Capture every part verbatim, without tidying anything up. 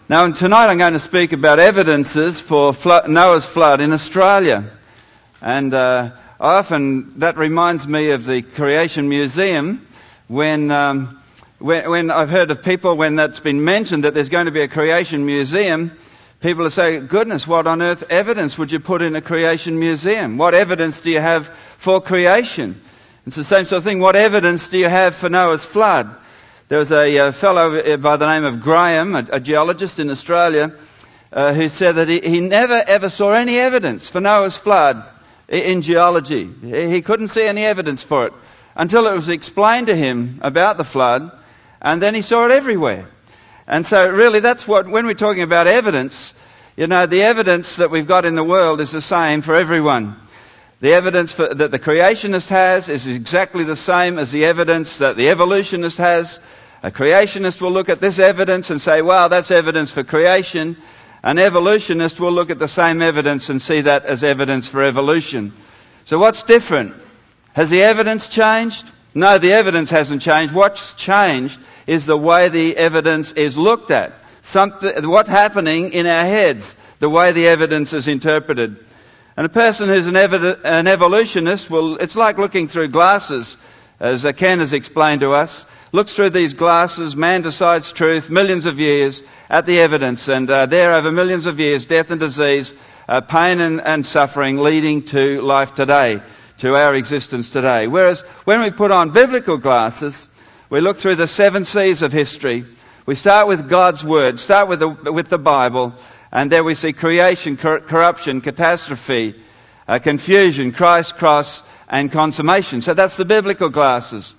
Now, tonight I'm going to speak about evidences for flood, Noah's flood in Australia. And uh, often that reminds me of the Creation Museum when, um, when, when I've heard of people, when that's been mentioned that there's going to be a Creation Museum, people will say, goodness, what on earth evidence would you put in a Creation Museum? What evidence do you have for creation? It's the same sort of thing. What evidence do you have for Noah's flood? There was a uh, fellow by the name of Graham, a, a geologist in Australia, uh, who said that he, he never ever saw any evidence for Noah's flood in, in geology. He couldn't see any evidence for it until it was explained to him about the flood, and then he saw it everywhere. And so really that's what, when we're talking about evidence, you know, the evidence that we've got in the world is the same for everyone. The evidence for, that the creationist has is exactly the same as the evidence that the evolutionist has. A creationist will look at this evidence and say, wow, that's evidence for creation. An evolutionist will look at the same evidence and see that as evidence for evolution. So what's different? Has the evidence changed? No, the evidence hasn't changed. What's changed is the way the evidence is looked at. Something, what's happening in our heads, the way the evidence is interpreted. And a person who's an, evi- an evolutionist will, it's like looking through glasses, as Ken has explained to us. Looks through these glasses, man decides truth, millions of years at the evidence, and uh, there over millions of years, death and disease, uh, pain and, and suffering leading to life today, to our existence today. Whereas when we put on biblical glasses, we look through the seven seas of history. We start with God's Word, start with the, with the Bible, and there we see creation, cor- corruption, catastrophe, uh, confusion, Christ, cross, and consummation. So that's the biblical glasses.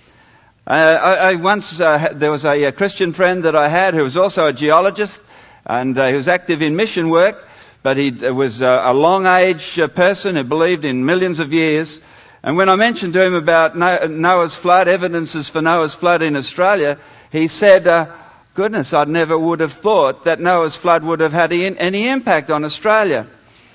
Uh, I, I once, uh, there was a, a Christian friend that I had who was also a geologist, and uh, he was active in mission work, but he was uh, a long-age uh, person who believed in millions of years. And when I mentioned to him about Noah's flood, evidences for Noah's flood in Australia, he said, uh, goodness, I never would have thought that Noah's flood would have had any impact on Australia.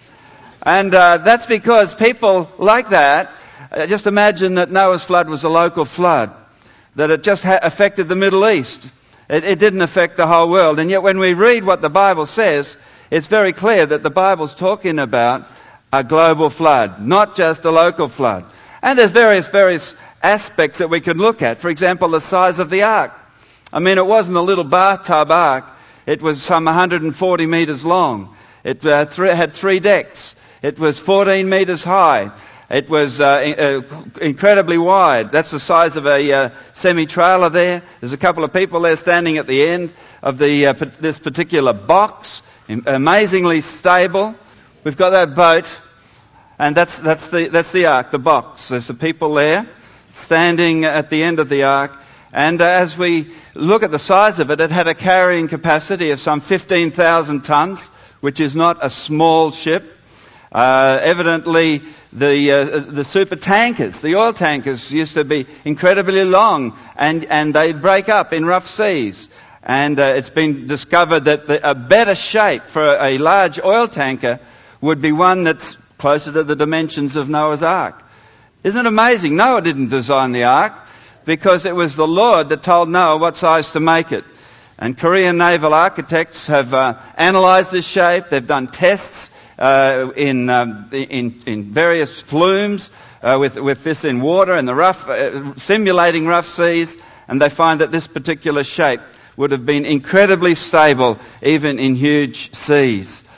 And uh, that's because people like that uh, just imagine that Noah's flood was a local flood, that it just ha- affected the Middle East. It, it didn't affect the whole world. And yet when we read what the Bible says, it's very clear that the Bible's talking about a global flood, not just a local flood. And there's various, various aspects that we can look at. For example, the size of the ark. I mean, it wasn't a little bathtub ark. It was some one hundred forty metres long. It uh, th- had three decks. It was fourteen metres high. It was uh, in, uh, incredibly wide. That's the size of a uh, semi-trailer there. There's a couple of people there standing at the end of the uh, p- this particular box. Amazingly stable. We've got that boat, and that's that's the that's the ark, the box. There's the people there standing at the end of the ark. And uh, as we look at the size of it, it had a carrying capacity of some fifteen thousand tons, which is not a small ship. Uh, evidently, the uh, the super tankers, the oil tankers, used to be incredibly long, and and they break up in rough seas. And uh, it's been discovered that the, a better shape for a, a large oil tanker would be one that's closer to the dimensions of Noah's Ark. Isn't it amazing? Noah didn't design the ark, because it was the Lord that told Noah what size to make it. And Korean naval architects have uh, analysed this shape. They've done tests uh, in, um, in in various flumes uh, with with this in water and the rough, uh, simulating rough seas, and they find that this particular shape would have been incredibly stable even in huge seas.